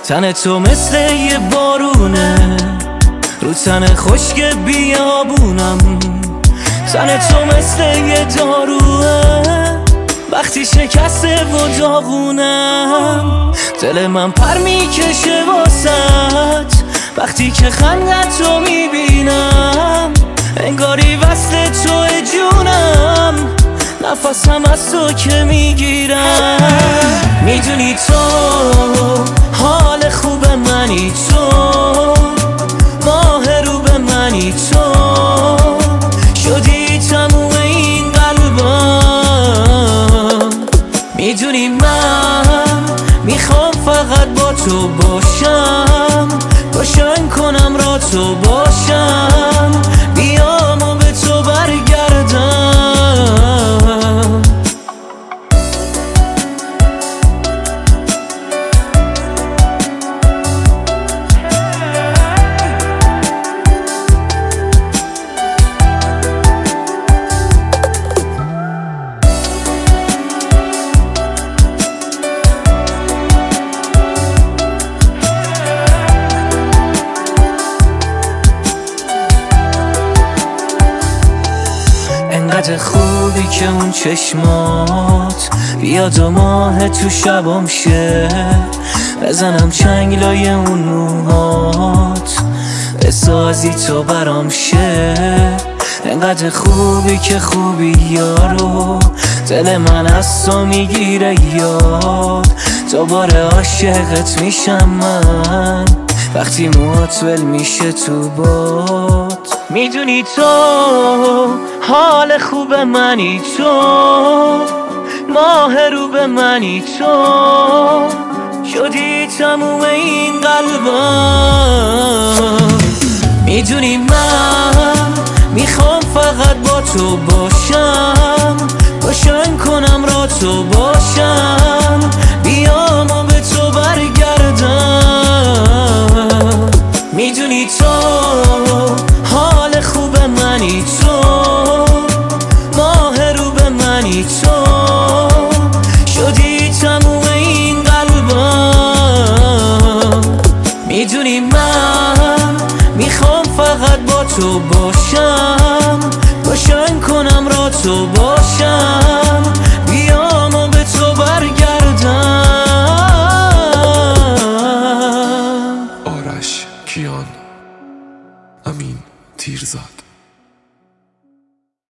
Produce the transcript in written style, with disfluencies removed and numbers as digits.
تن تو مثل یه بارونه رو تن خشک بیابونم. تن تو مثل یه داروه وقتی شکسته و داغونم. دل من پر میکشه واسط وقتی که خندت رو میبینم. انگاری وصل تو جونم نفسم از تو که میگیرم. میدونی تو حال خوب منی، تو ماه رو به منی، تو شدی تموم این قلبم. میدونی من میخوام فقط با تو باشم، روشن کنم را تو باشم، بیام و به تو برگردم. انقدر خوبی که اون چشمات بیاد و ماه تو شبام شه، بزنم چنگلای اون موهات بسازی تو برام شه. انقدر خوبی که خوبی یارو دل من از تو میگیره یاد. دوباره عاشقت میشم من وقتی موهات ول میشه تو باد. میدونی تو حال خوب منی، تو ماه رو به منی، تو شدی تموم این قلبم. میدونی من میخوام فقط با تو باشم، روشن کنم را تو باشم، بیام و به تو برگردم. میدونی تو حال خوب منی، تو ماه رو به منی، تو شدی تموم این قلبم. میدونی من میخوام فقط با تو باشم، روشن کنم را تو باشم، بیام و به تو برگردم. آرش کیان، امین تیرزاد.